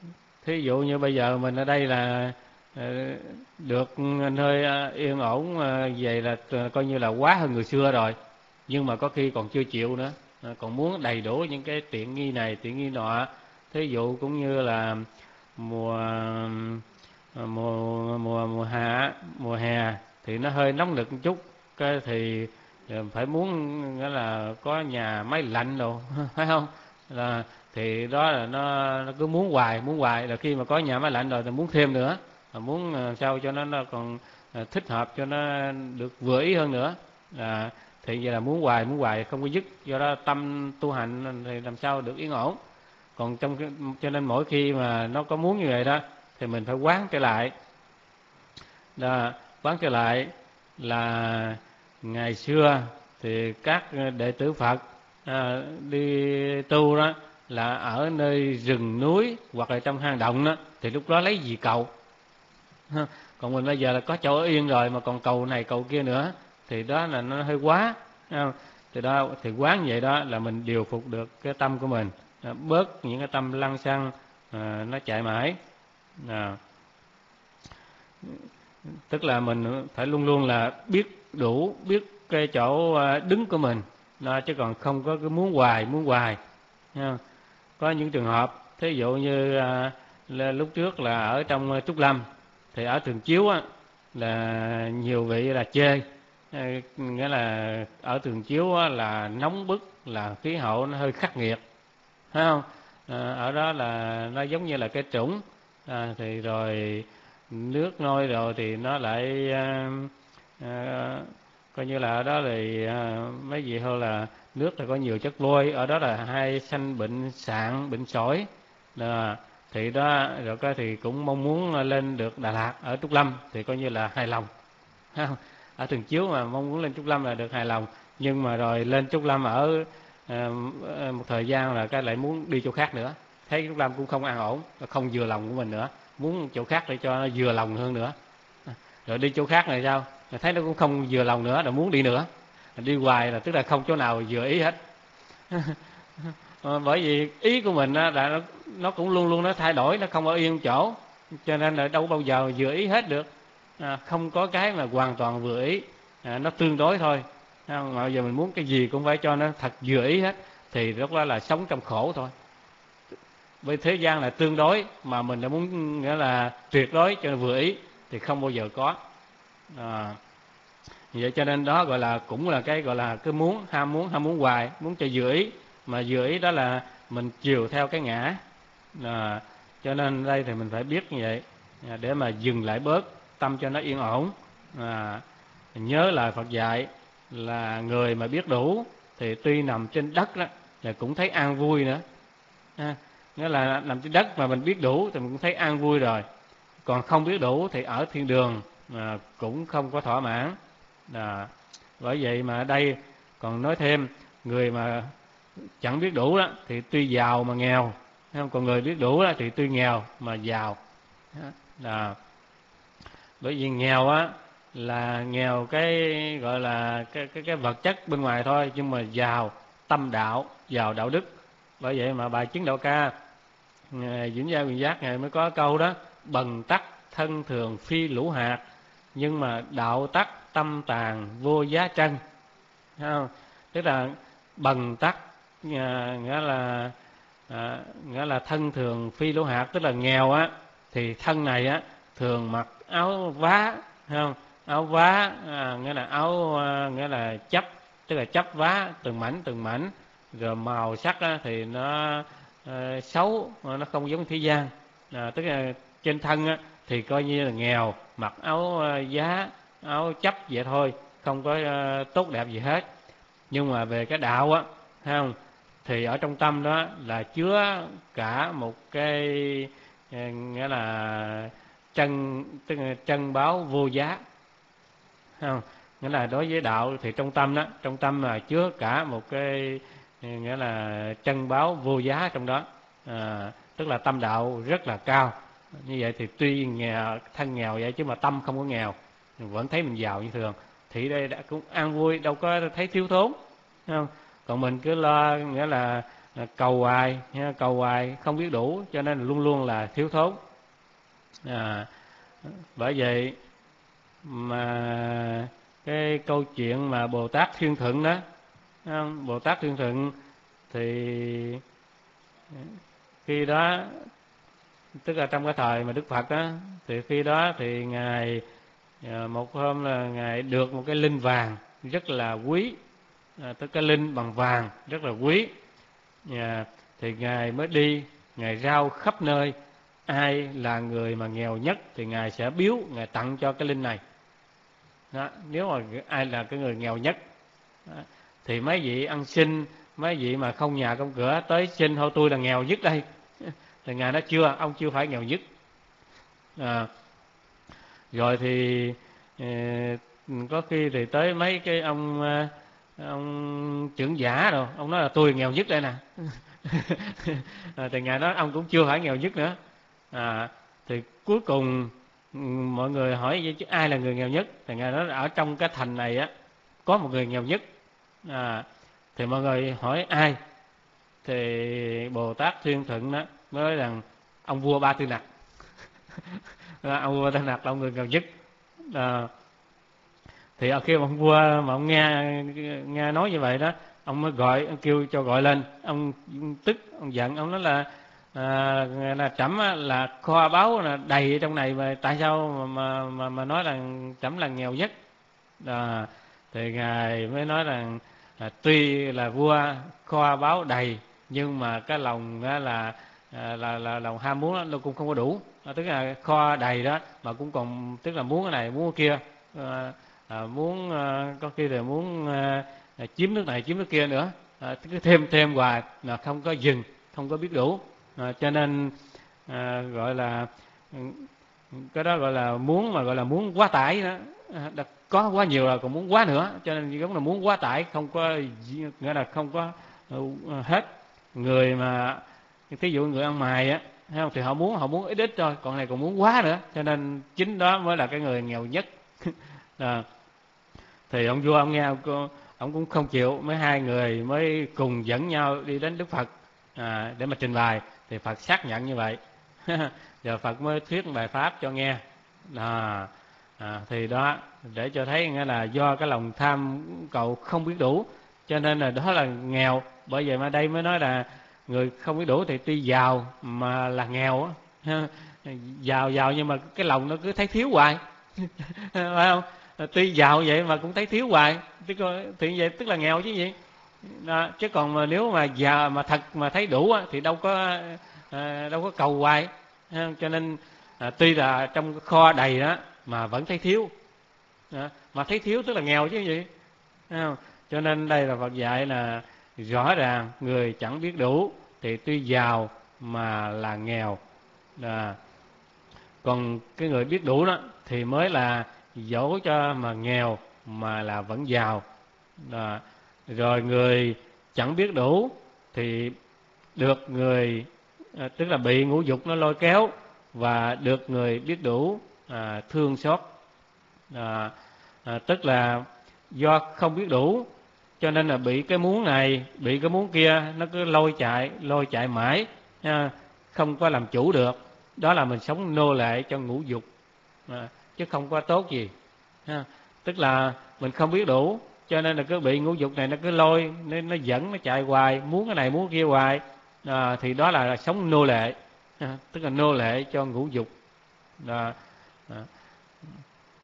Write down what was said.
Thí dụ như bây giờ mình ở đây là được nơi yên ổn vậy là coi như là quá hơn người xưa rồi, nhưng mà có khi còn chưa chịu nữa, còn muốn đầy đủ những cái tiện nghi này tiện nghi nọ. Thí dụ cũng như là mùa mùa hạ mùa hè thì nó hơi nóng nực một chút, cái thì phải muốn nghĩa là có nhà máy lạnh đồ phải không, là thì đó là nó cứ muốn hoài là khi mà có nhà máy lạnh rồi thì muốn thêm nữa, muốn sao cho nó còn thích hợp cho nó được vừa ý hơn nữa, thì vậy là muốn hoài không có dứt, do đó tâm tu hành thì làm sao được yên ổn. Còn cho nên mỗi khi mà nó có muốn như vậy đó thì mình phải quán trở lại. Đó, quán trở lại là ngày xưa thì các đệ tử Phật đi tu đó là ở nơi rừng núi hoặc là trong hang động đó, thì lúc đó lấy gì cầu. Còn mình bây giờ là có chỗ yên rồi mà còn cầu này cầu kia nữa thì đó là nó hơi quá. Thì đó thì quán vậy đó là mình điều phục được cái tâm của mình, bớt những cái tâm lăng xăng nó chạy mãi. Tức là mình phải luôn luôn là biết đủ, biết cái chỗ đứng của mình, chứ còn không có cái muốn hoài. Có những trường hợp thí dụ như là lúc trước là ở trong Trúc Lâm thì ở Thường Chiếu á, là nhiều vị là chê. Nghĩa là ở Thường Chiếu á, là nóng bức, là khí hậu nó hơi khắc nghiệt, phải không? Ở đó là nó giống như là cái trũng, thì rồi nước nôi rồi thì nó lại coi như là ở đó thì mấy vị hơn là nước là có nhiều chất vôi, ở đó là hay sanh bệnh sạn bệnh sỏi. Thì đó rồi cái thì cũng mong muốn lên được Đà Lạt ở Trúc Lâm thì coi như là hài lòng. Ở Thường Chiếu mà mong muốn lên Trúc Lâm là được hài lòng, nhưng mà rồi lên Trúc Lâm ở một thời gian là cái lại muốn đi chỗ khác nữa, thấy Trúc Lâm cũng không an ổn, không vừa lòng của mình nữa, muốn chỗ khác để cho nó vừa lòng hơn nữa. Rồi đi chỗ khác này sao, thấy nó cũng không vừa lòng nữa, rồi muốn đi nữa, đi hoài là tức là không chỗ nào vừa ý hết. Bởi vì ý của mình á, là nó cũng luôn luôn nó thay đổi, nó không ở yên chỗ, cho nên là đâu bao giờ vừa ý hết được. Không có cái mà hoàn toàn vừa ý, nó tương đối thôi. Mà giờ mình muốn cái gì cũng phải cho nó thật vừa ý hết, thì lúc đó là sống trong khổ thôi. Bởi thế gian là tương đối, mà mình đã muốn nghĩa là tuyệt đối cho nó vừa ý thì không bao giờ có. Vậy cho nên đó gọi là cũng là cái gọi là cái ham muốn hoài, muốn cho vừa ý, mà vừa ý đó là mình chiều theo cái ngã. Cho nên đây thì mình phải biết như vậy, để mà dừng lại bớt tâm cho nó yên ổn. Nhớ lời Phật dạy là người mà biết đủ thì tuy nằm trên đất đó là cũng thấy an vui nữa. Nghĩa là nằm trên đất mà mình biết đủ thì mình cũng thấy an vui rồi, còn không biết đủ thì ở thiên đường cũng không có thỏa mãn. Bởi vậy mà ở đây còn nói thêm, người mà chẳng biết đủ đó thì tuy giàu mà nghèo, còn người biết đủ đó thì tuy nghèo mà giàu. Bởi vì nghèo á là nghèo cái gọi là cái vật chất bên ngoài thôi, nhưng mà giàu tâm đạo, giàu đạo đức. Bởi vậy mà bài Chứng Đạo Ca Vĩnh Gia Quyền Giác ngài mới có câu đó: bần tắc thân thường phi lũ hạt, nhưng mà đạo tắc tâm tàn vô giá trân. Tức là bần tắc nghĩa là thân thường phi lũ hạt, tức là nghèo á thì thân này á thường mặc áo vá, không? Áo vá nghĩa là áo nghĩa là chấp, tức là chấp vá từng mảnh, rồi màu sắc á, thì nó xấu, nó không giống thế gian. Tức là trên thân á, thì coi như là nghèo, mặc áo giá, áo chấp vậy thôi, không có tốt đẹp gì hết. Nhưng mà về cái đạo á, thấy không, thì ở trong tâm đó là chứa cả một cái nghĩa là tức là chân báo vô giá, không? Nghĩa là đối với đạo thì trong tâm đó, trong tâm là chứa cả một cái nghĩa là chân báo vô giá trong đó. Tức là tâm đạo rất là cao. Như vậy thì tuy nghèo, thân nghèo vậy chứ mà tâm không có nghèo, vẫn thấy mình giàu như thường, thì đây đã cũng an vui, đâu có thấy thiếu thốn, không? Còn mình cứ lo nghĩa là cầu hoài, cầu hoài không biết đủ, cho nên luôn luôn là thiếu thốn. Bởi vậy mà cái câu chuyện mà Bồ Tát Thiên Thượng đó, Bồ Tát Thiên Thượng thì khi đó, tức là trong cái thời mà Đức Phật đó, thì khi đó thì ngài một hôm là ngài được một cái linh vàng rất là quý, tức cái linh bằng vàng rất là quý. Thì ngài mới đi, ngài rao khắp nơi, ai là người mà nghèo nhất thì ngài sẽ biếu, ngài tặng cho cái linh này đó. Nếu mà ai là cái người nghèo nhất đó, thì mấy vị ăn xin, mấy vị mà không nhà không cửa tới xin thôi tôi là nghèo nhất đây, thì ngài nói chưa, ông chưa phải nghèo nhất. Rồi thì có khi thì tới mấy cái ông trưởng giả rồi, ông nói là tôi nghèo nhất đây nè. Thì ngài nói ông cũng chưa phải nghèo nhất nữa. Thì cuối cùng mọi người hỏi chứ ai là người nghèo nhất, thì ngài nói là ở trong cái thành này á có một người nghèo nhất. Thì mọi người hỏi ai, thì Bồ Tát Thiên Thượng đó mới nói rằng ông vua Ba Tư Nặc. Ông vua Ba Tư Nặc là ông người nghèo nhất. Thì khi mà ông vua mà ông nghe nói như vậy đó, ông mới gọi, ông kêu cho gọi lên. Ông tức, ông giận, ông nói là trẫm là kho báu là đầy trong này, mà tại sao mà nói rằng trẫm là nghèo nhất. Thì ngài mới nói rằng tuy là vua kho báu đầy, nhưng mà cái lòng đó là lòng ham muốn nó cũng không có đủ. Tức là kho đầy đó mà cũng còn, tức là muốn cái này muốn cái kia, muốn có khi là muốn chiếm nước này chiếm nước kia nữa, cứ thêm hoài là không có dừng, không có biết đủ. Cho nên gọi là cái đó gọi là muốn, mà gọi là muốn quá tải đó. Có quá nhiều là còn muốn quá nữa, cho nên giống là muốn quá tải, không có nghĩa là không có hết. Người mà thí dụ người ăn mày á, thì họ muốn ít ít thôi, còn này còn muốn quá nữa, cho nên chính đó mới là cái người nghèo nhất. Thì ông vua ông nghe ông cũng không chịu, mấy hai người mới cùng dẫn nhau đi đến Đức Phật để mà trình bày. Thì Phật xác nhận như vậy. Giờ Phật mới thuyết bài pháp cho nghe. Thì đó để cho thấy nghĩa là do cái lòng tham cầu không biết đủ, cho nên là đó là nghèo. Bởi vậy mà đây mới nói là người không biết đủ thì tuy giàu mà là nghèo á. Giàu nhưng mà cái lòng nó cứ thấy thiếu hoài. Phải không? Tuy giàu vậy mà cũng thấy thiếu hoài, thì vậy tức là nghèo chứ gì đó. Chứ còn mà nếu mà giàu mà thật mà thấy đủ á, thì đâu có cầu hoài. Cho nên tuy là trong cái kho đầy đó mà vẫn thấy thiếu. Mà thấy thiếu tức là nghèo chứ gì. Cho nên đây là Phật dạy là rõ ràng người chẳng biết đủ thì tuy giàu mà là nghèo. Còn cái người biết đủ đó thì mới là dẫu cho mà nghèo mà là vẫn giàu. Rồi người chẳng biết đủ thì được người tức là bị ngũ dục nó lôi kéo, và được người biết đủ thương xót. Tức là do không biết đủ cho nên là bị cái muốn này, bị cái muốn kia, nó cứ lôi chạy mãi, không có làm chủ được. Đó là mình sống nô lệ cho ngũ dục, chứ không có tốt gì. Tức là mình không biết đủ, cho nên là cứ bị ngũ dục này nó cứ lôi, nó dẫn, nó chạy hoài, muốn cái này muốn cái kia hoài. Thì đó là sống nô lệ, tức là nô lệ cho ngũ dục.